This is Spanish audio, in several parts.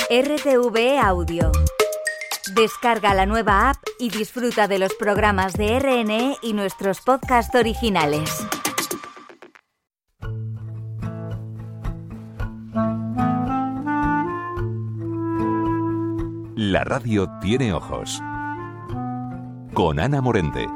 RTV Audio. Descarga la nueva app y disfruta de los programas de RNE y nuestros podcasts originales. La radio tiene ojos. Con Ana Morente.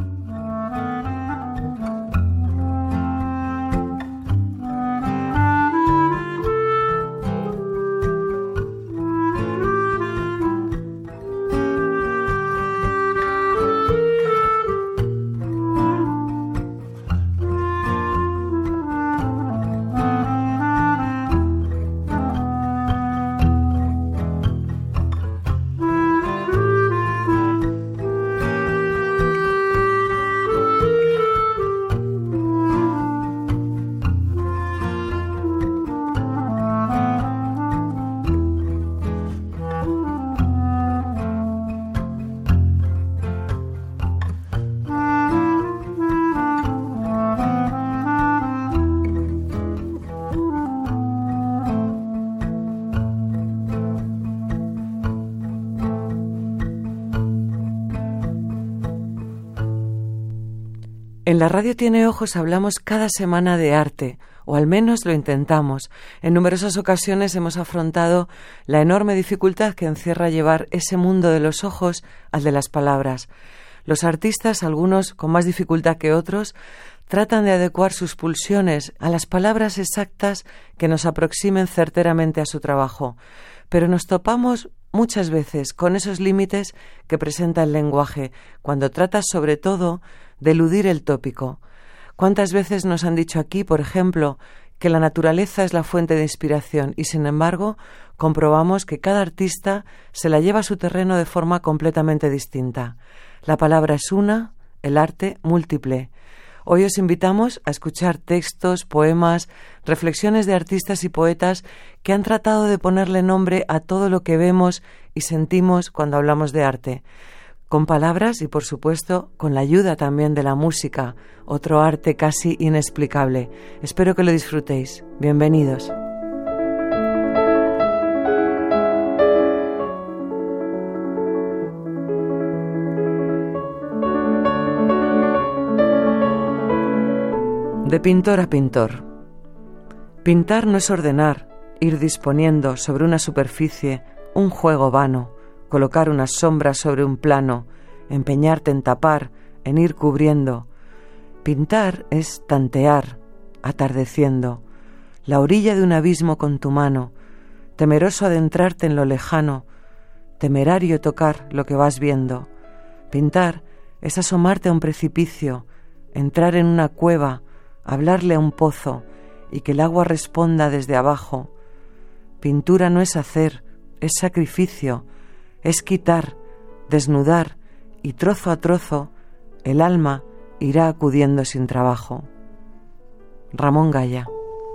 En La radio tiene ojos hablamos cada semana de arte, o al menos lo intentamos. En numerosas ocasiones hemos afrontado la enorme dificultad que encierra llevar ese mundo de los ojos al de las palabras. Los artistas, algunos con más dificultad que otros, tratan de adecuar sus pulsiones a las palabras exactas que nos aproximen certeramente a su trabajo. Pero nos topamos muchas veces con esos límites que presenta el lenguaje, cuando trata sobre todo de eludir el tópico. ¿Cuántas veces nos han dicho aquí, por ejemplo, que la naturaleza es la fuente de inspiración y, sin embargo, comprobamos que cada artista se la lleva a su terreno de forma completamente distinta? La palabra es una, el arte múltiple. Hoy os invitamos a escuchar textos, poemas, reflexiones de artistas y poetas que han tratado de ponerle nombre a todo lo que vemos y sentimos cuando hablamos de arte. Con palabras y, por supuesto, con la ayuda también de la música, otro arte casi inexplicable. Espero que lo disfrutéis. Bienvenidos. De pintor a pintor. Pintar no es ordenar, ir disponiendo sobre una superficie un juego vano, colocar unas sombras sobre un plano, empeñarte en tapar, en ir cubriendo. Pintar es tantear, atardeciendo, la orilla de un abismo con tu mano, temeroso adentrarte en lo lejano, temerario tocar lo que vas viendo. Pintar es asomarte a un precipicio, entrar en una cueva, hablarle a un pozo y que el agua responda desde abajo. Pintura no es hacer, es sacrificio, es quitar, desnudar y trozo a trozo el alma irá acudiendo sin trabajo. Ramón Gaya.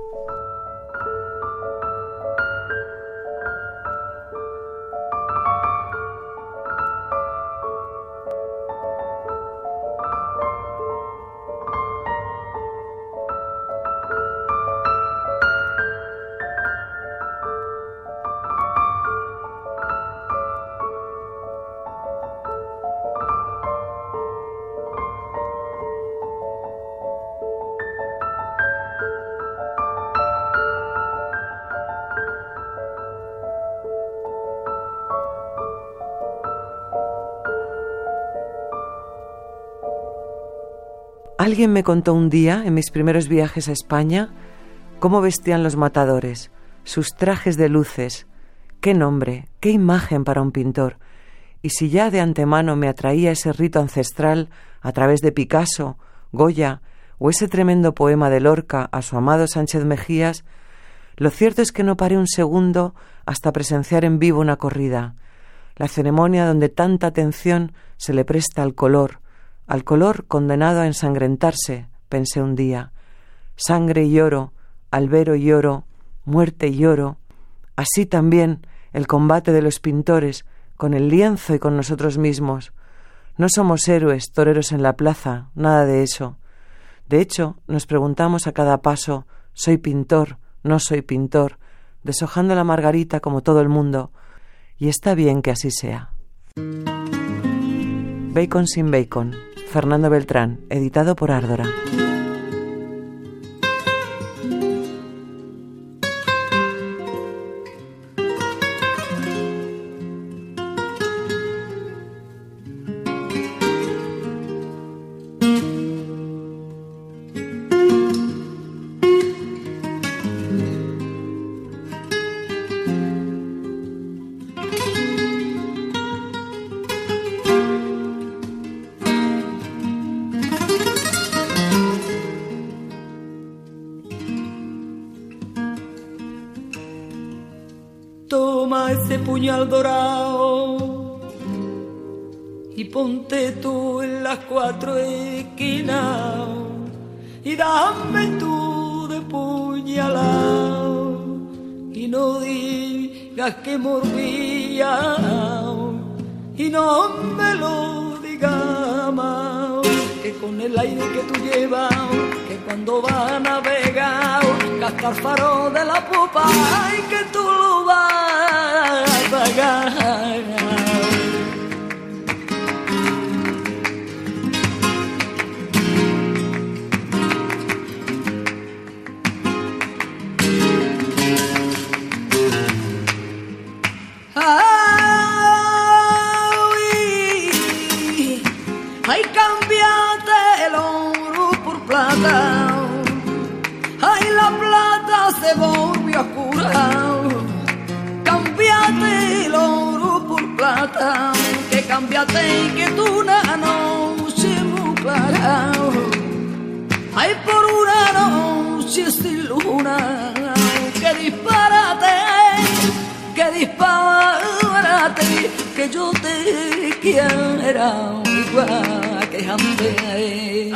Alguien me contó un día, en mis primeros viajes a España, cómo vestían los matadores, sus trajes de luces. Qué nombre, qué imagen para un pintor. Y si ya de antemano me atraía ese rito ancestral a través de Picasso, Goya o ese tremendo poema de Lorca a su amado Sánchez Mejías, lo cierto es que no paré un segundo hasta presenciar en vivo una corrida, la ceremonia donde tanta atención se le presta al color condenado a ensangrentarse, pensé un día. Sangre y oro, albero y oro, muerte y oro. Así también el combate de los pintores, con el lienzo y con nosotros mismos. No somos héroes, toreros en la plaza, nada de eso. De hecho, nos preguntamos a cada paso, ¿soy pintor? ¿No soy pintor? deshojando la margarita como todo el mundo, y está bien que así sea. Bacon sin bacon, Fernando Beltrán, editado por Árdora. Toma ese puñal dorado y ponte tú en las cuatro esquinas y dame tú de puñalado y no digas que morbía y no me lo digas más, que con el aire que tú llevas, que cuando vas a navegar, gastar faro de la popa, ay, que tú lo vas a pagar. Ay, cámbiate el oro por plata. Ay, la plata se volvió oscura. Cámbiate el oro por plata. Que cámbiate y que tú una noche muy clara. Ay, por una noche sin luna. Que disparate, que yo te quiera igual que antes.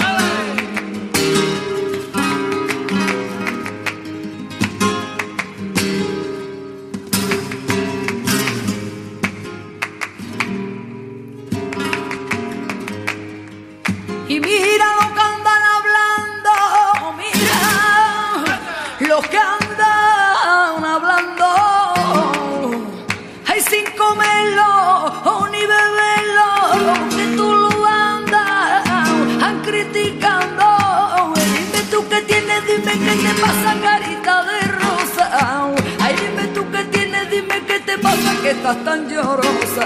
Y mira lo que andan hablando, mira lo que andan hablando. Ay, sin comerlo ni beberlo, que tú lo andan criticando. Dime tú qué tienes, dime qué te pasa, carita de rosa. Ay, dime tú qué tienes, dime qué te pasa, que estás tan llorosa.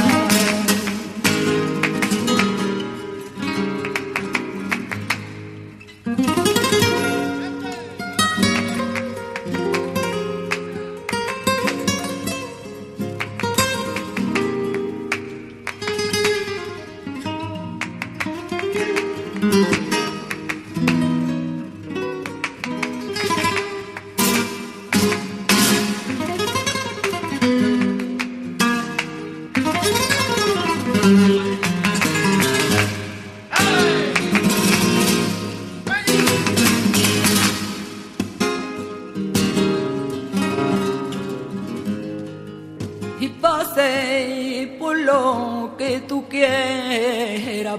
Y pase por lo que tú quieras,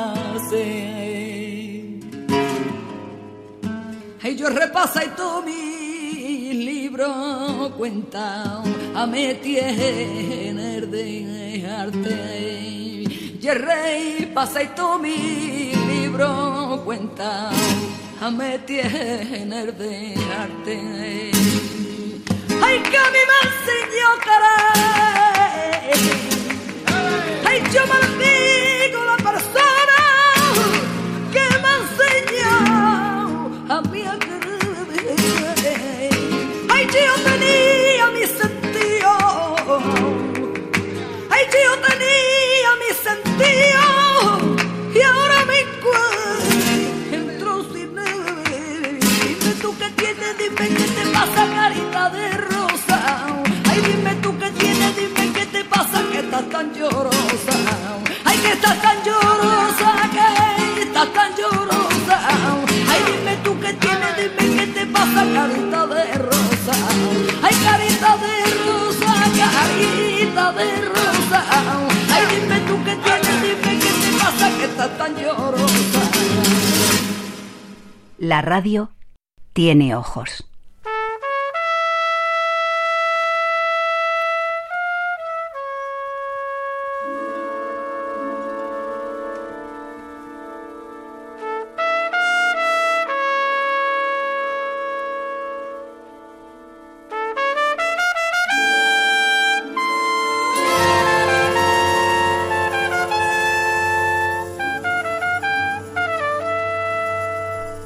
pase. Y yo repasa y todo mi libro cuenta, a me tiene de dejarte. Y el rey pasa y todo mi libro cuenta, a me tiene de dejarte. Ay, que a mí me enseñó caray. Ay, yo maldigo la persona que me enseñó a mí a querer. Ay, yo tenía mi sentido. Ay, yo tenía mi sentido. Y ahora me encuentro sin él. Dime tú qué tienes, dime qué te pasa, carita de rosa. Ay, dime tú qué tienes, dime qué te pasa, que estás tan llorosa. Ay, que estás tan llorosa, que estás tan llorosa. Ay, dime tú qué tienes, dime qué te pasa, carita de rosa. Ay, carita de rosa, carita de rosa. Ay, dime tú qué tienes, dime qué te pasa, que estás tan llorosa. La radio tiene ojos.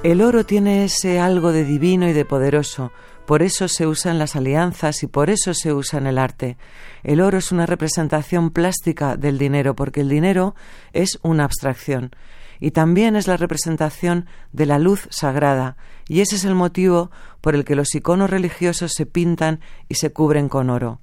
El oro tiene ese algo de divino y de poderoso, por eso se usa en las alianzas y por eso se usa en el arte. El oro es una representación plástica del dinero, porque el dinero es una abstracción. Y también es la representación de la luz sagrada, y ese es el motivo por el que los iconos religiosos se pintan y se cubren con oro.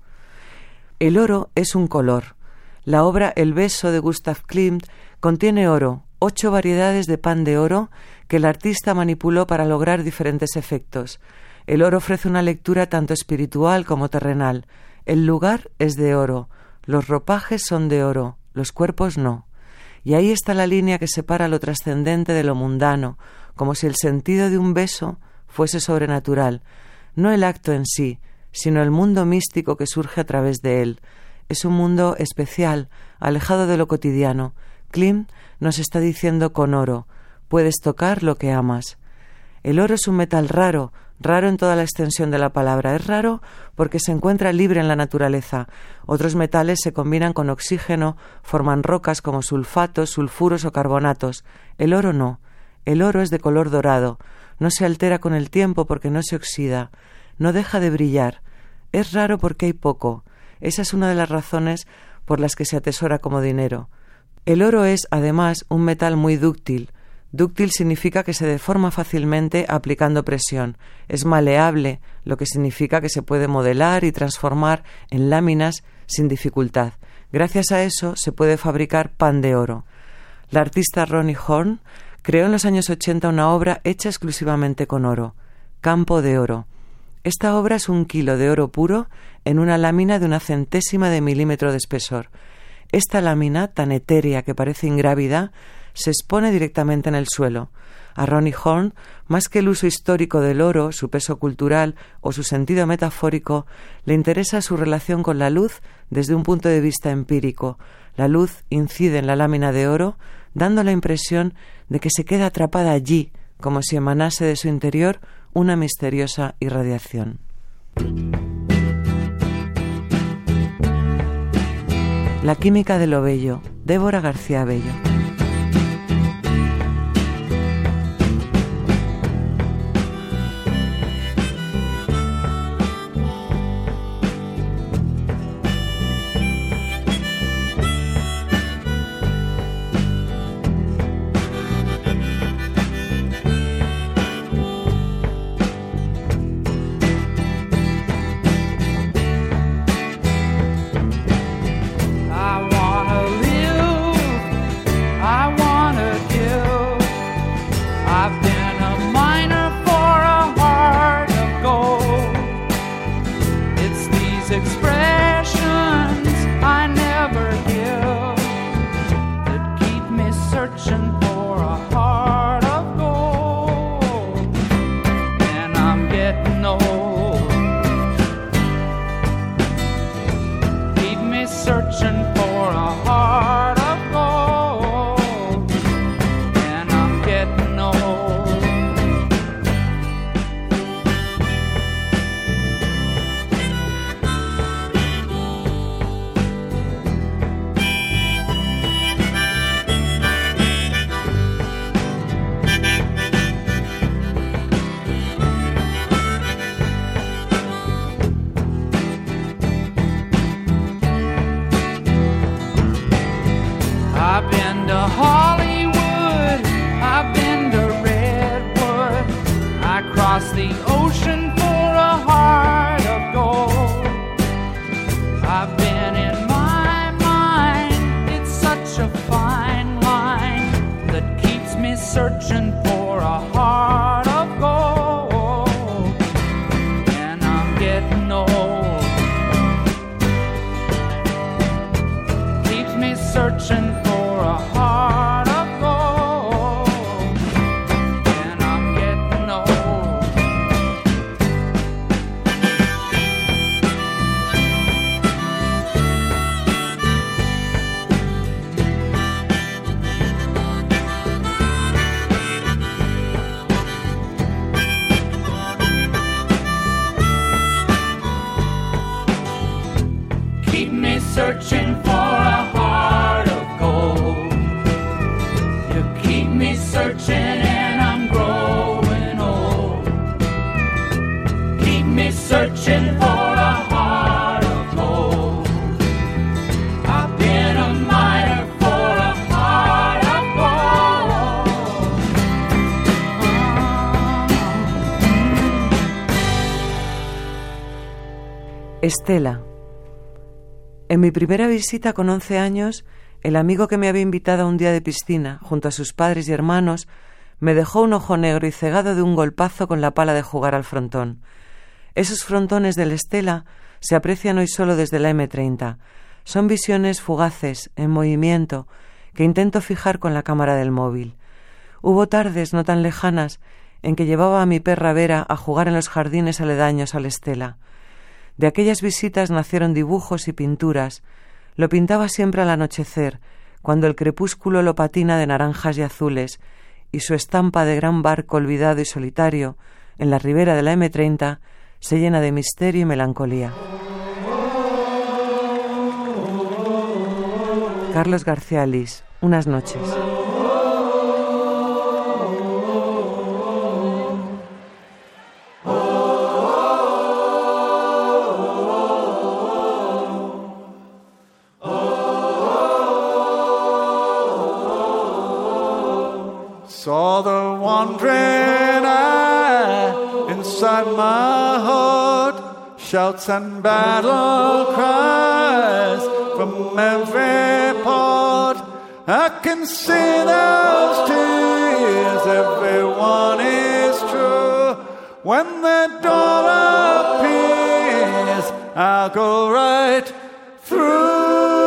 El oro es un color. La obra El beso de Gustav Klimt contiene oro, 8 variedades de pan de oro que el artista manipuló para lograr diferentes efectos. El oro ofrece una lectura tanto espiritual como terrenal. El lugar es de oro, los ropajes son de oro, los cuerpos no. Y ahí está la línea que separa lo trascendente de lo mundano, como si el sentido de un beso fuese sobrenatural, no el acto en sí, sino el mundo místico que surge a través de él. Es un mundo especial, alejado de lo cotidiano. Klimt nos está diciendo con oro, puedes tocar lo que amas. El oro es un metal raro, raro en toda la extensión de la palabra. Es raro porque se encuentra libre en la naturaleza. Otros metales se combinan con oxígeno, forman rocas como sulfatos, sulfuros o carbonatos. El oro no. El oro es de color dorado. No se altera con el tiempo porque no se oxida. No deja de brillar. Es raro porque hay poco. Esa es una de las razones por las que se atesora como dinero. El oro es, además, un metal muy dúctil. Dúctil significa que se deforma fácilmente aplicando presión. Es maleable, lo que significa que se puede modelar y transformar en láminas sin dificultad. Gracias a eso se puede fabricar pan de oro. La artista Roni Horn creó en los años 80 una obra hecha exclusivamente con oro, Campo de oro. Esta obra es 1 kilo de oro puro en una lámina de 1/100ª de milímetro de espesor. Esta lámina, tan etérea que parece ingrávida, se expone directamente en el suelo. A Roni Horn, más que el uso histórico del oro, su peso cultural o su sentido metafórico, le interesa su relación con la luz desde un punto de vista empírico. La luz incide en la lámina de oro, dando la impresión de que se queda atrapada allí, como si emanase de su interior una misteriosa irradiación. La química de lo bello, Débora García Bello. I've been to Hollywood, I've been to Redwood, I crossed the ocean for a heart of gold. I've been in my mind, it's such a fine line that keeps me searching for a heart of gold. And I'm getting old, keeps me searching for a heart of gold, and I'm getting old. Keep me searching for a heart of gold. You keep me searching and I'm growing. Estela. En mi primera visita con 11 años, el amigo que me había invitado a un día de piscina, junto a sus padres y hermanos, me dejó un ojo negro y cegado de un golpazo con la pala de jugar al frontón. Esos frontones del Estela se aprecian hoy solo desde la M30. Son visiones fugaces, en movimiento, que intento fijar con la cámara del móvil. Hubo tardes no tan lejanas en que llevaba a mi perra Vera a jugar en los jardines aledaños al Estela. De aquellas visitas nacieron dibujos y pinturas. Lo pintaba siempre al anochecer, cuando el crepúsculo lo patina de naranjas y azules, y su estampa de gran barco olvidado y solitario, en la ribera de la M30, se llena de misterio y melancolía. Carlos García Lys, Unas noches. Saw the wandering eye inside my heart, shouts and battle cries from every part. I can see those tears, everyone is true. When the dawn appears, I'll go right through.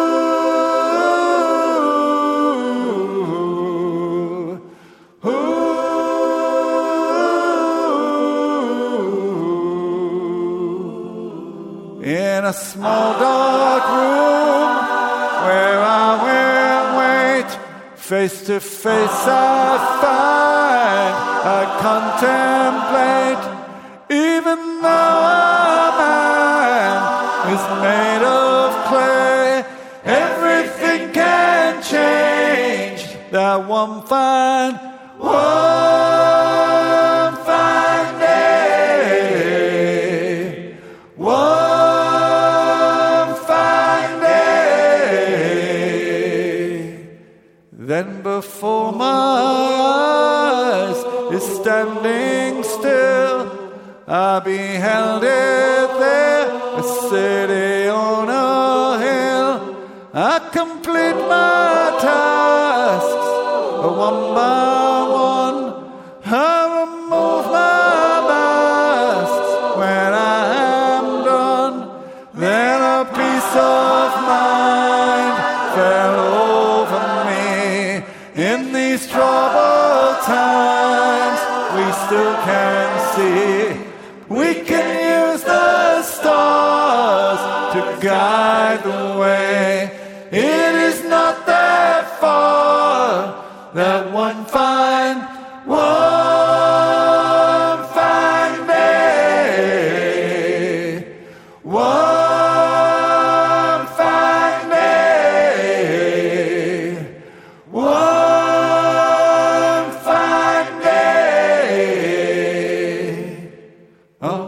In a small dark room where I will wait, face to face I find, I contemplate. Even though a man is made of clay, everything can change that one fine day. Then before my eyes is standing still, I beheld it there, a city on a hill. I complete my tasks one by one. I remove my masks when I am done. Then a peace of mind fell over me. In these troubled times, we still can see. We can use the stars to guide the way. It is not that far that one fine day. One fine day. One fine day. Oh.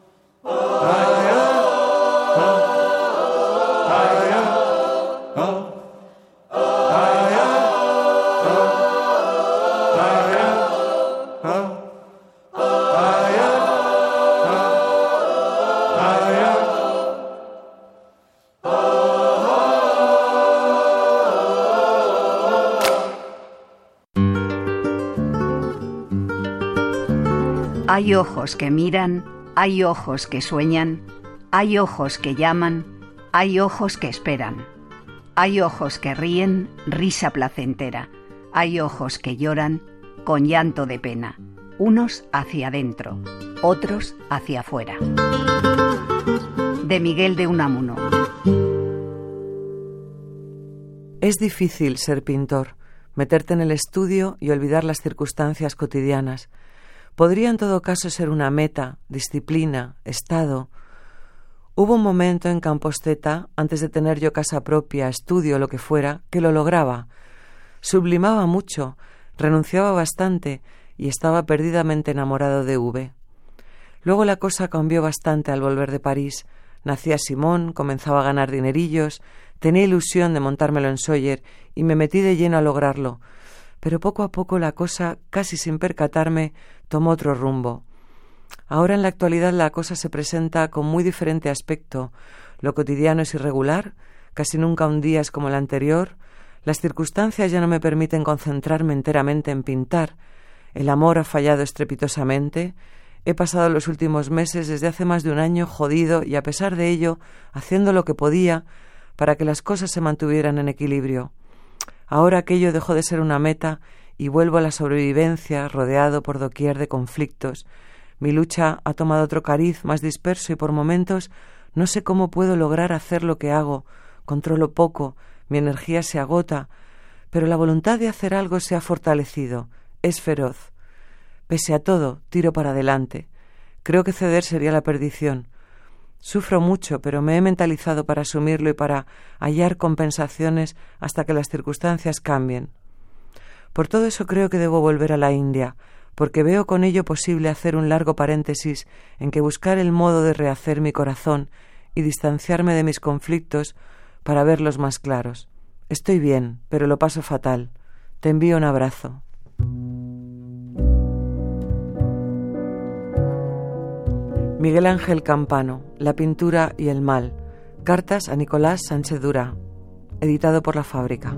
Hay ojos que miran, hay ojos que sueñan, hay ojos que llaman, hay ojos que esperan. Hay ojos que ríen, risa placentera. Hay ojos que lloran, con llanto de pena. Unos hacia adentro, otros hacia afuera. De Miguel de Unamuno. Es difícil ser pintor, meterte en el estudio y olvidar las circunstancias cotidianas. Podría en todo caso ser una meta, disciplina, estado. Hubo un momento en Camposteta, antes de tener yo casa propia, estudio, lo que fuera, que lo lograba. Sublimaba mucho, renunciaba bastante y estaba perdidamente enamorado de V. Luego la cosa cambió bastante al volver de París. Nacía Simón, comenzaba a ganar dinerillos, tenía ilusión de montármelo en Sóller y me metí de lleno a lograrlo. Pero poco a poco la cosa, casi sin percatarme, tomó otro rumbo. Ahora en la actualidad la cosa se presenta con muy diferente aspecto. Lo cotidiano es irregular, casi nunca un día es como el anterior. Las circunstancias ya no me permiten concentrarme enteramente en pintar. El amor ha fallado estrepitosamente. He pasado los últimos meses, desde hace más de un año, jodido y a pesar de ello, haciendo lo que podía para que las cosas se mantuvieran en equilibrio. Ahora aquello dejó de ser una meta y vuelvo a la sobrevivencia, rodeado por doquier de conflictos. Mi lucha ha tomado otro cariz más disperso y por momentos no sé cómo puedo lograr hacer lo que hago. Controlo poco, mi energía se agota, pero la voluntad de hacer algo se ha fortalecido. Es feroz. Pese a todo, tiro para adelante. Creo que ceder sería la perdición. Sufro mucho, pero me he mentalizado para asumirlo y para hallar compensaciones hasta que las circunstancias cambien. Por todo eso creo que debo volver a la India, porque veo con ello posible hacer un largo paréntesis en que buscar el modo de rehacer mi corazón y distanciarme de mis conflictos para verlos más claros. Estoy bien, pero lo paso fatal. Te envío un abrazo. Miguel Ángel Campano, La pintura y el mal. Cartas a Nicolás Sánchez Durá. Editado por La Fábrica.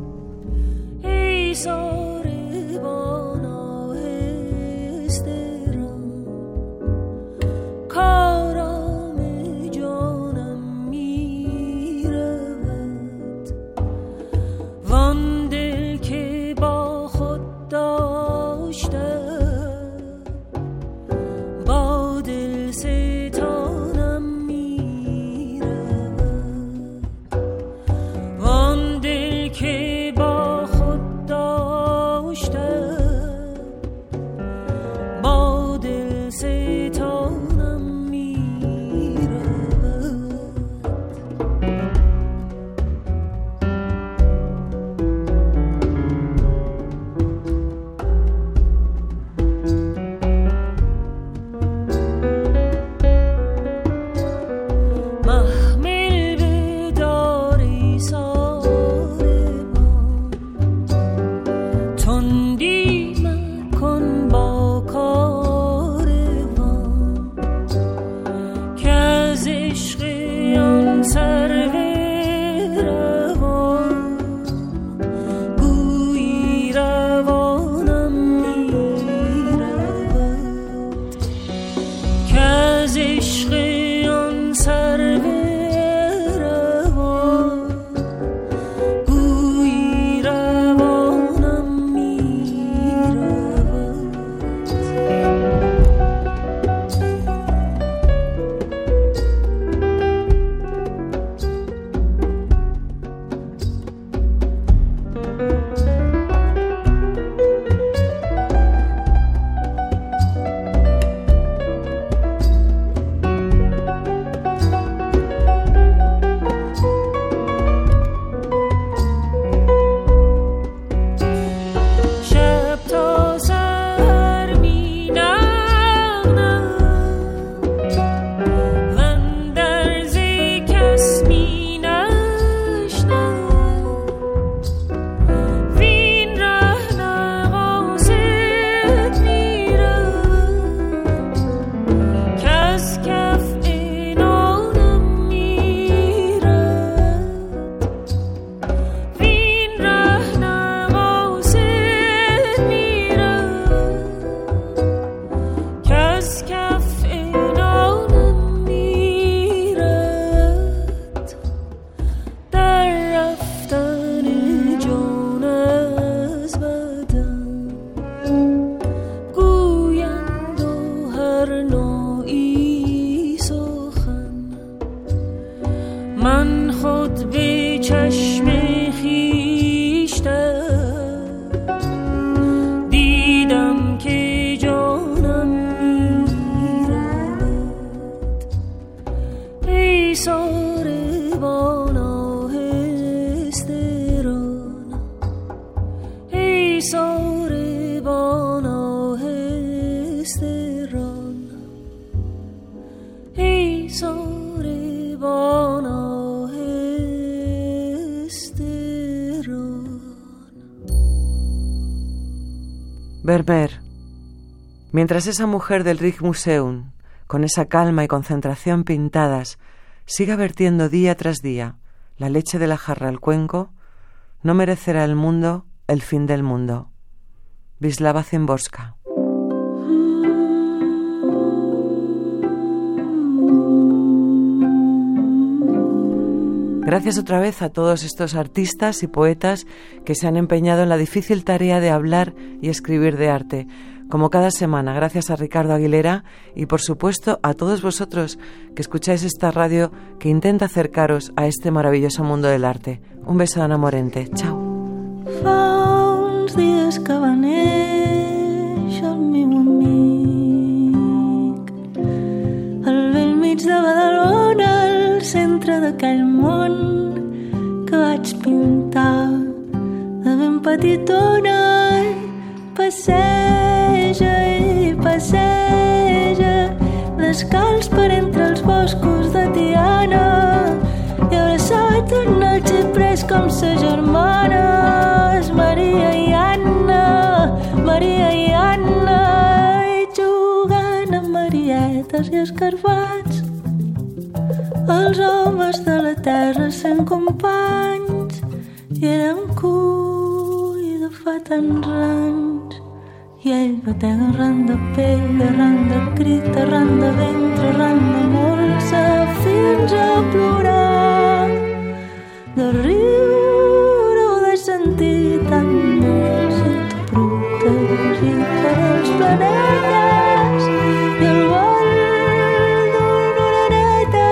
Vermeer. Mientras esa mujer del Rijksmuseum con esa calma y concentración pintadas, siga vertiendo día tras día la leche de la jarra al cuenco, no merecerá el mundo el fin del mundo. Wisława Szymborska. Gracias otra vez a todos estos artistas y poetas que se han empeñado en la difícil tarea de hablar y escribir de arte. Como cada semana, gracias a Ricardo Aguilera y, por supuesto, a todos vosotros que escucháis esta radio que intenta acercaros a este maravilloso mundo del arte. Un beso de Ana Morente. Chao. Fa uns dies que va néixer el meu amic al vell mig de Badalona, al centre d'aquell món que vaig pintar de ben petitona. Passeja i passeja descalç per entre els boscos de Tiana i abraçat en el xiprers com ses germanes Maria i Anna i jugant amb marietes i escarpats els homes de la terra sent companys i eren cull de fa tants anys. I ell batega arran de pell, arran de crit, arran de ventre, arran de molsa, fins a plorar. De riure o de sentir tan dolç i protegit per als planetes i el vol d'una oreneta.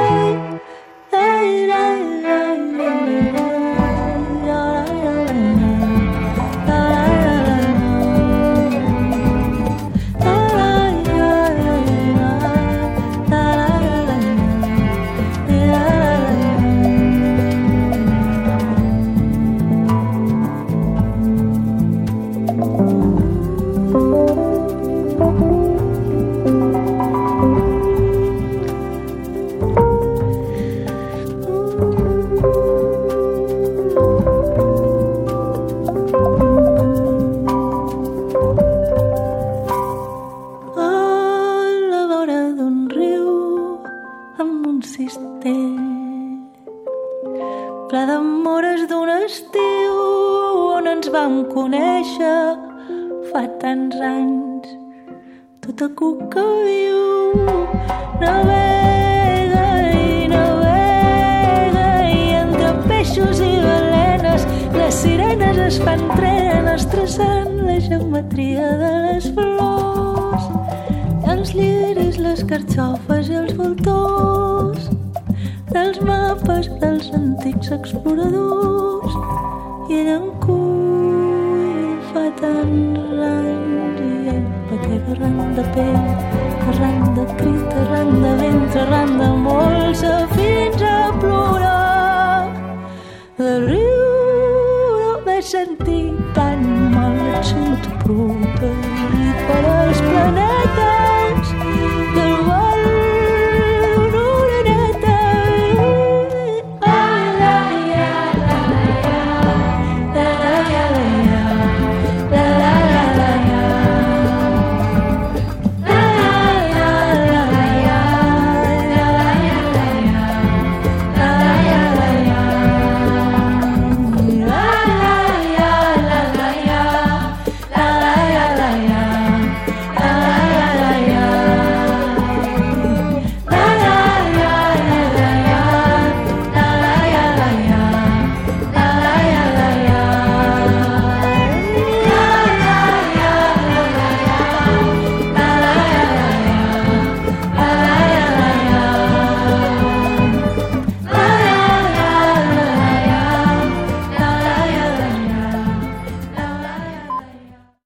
Ple d'amores d'un estiu on ens vam conèixer fa tants anys. Tota cuca viu navega i entre peixos i balenes les sirenes es fan trenes traçant la geometria de les flors, els lliris, les carxofes i els voltors dels mapes dels antics exploradors. I eren cull fa tants anys i ell batega arran de pell, arran de crit, arran de ventre, arran de molsa, fins a plorar. De riure, de sentir tan mal, et sento protegir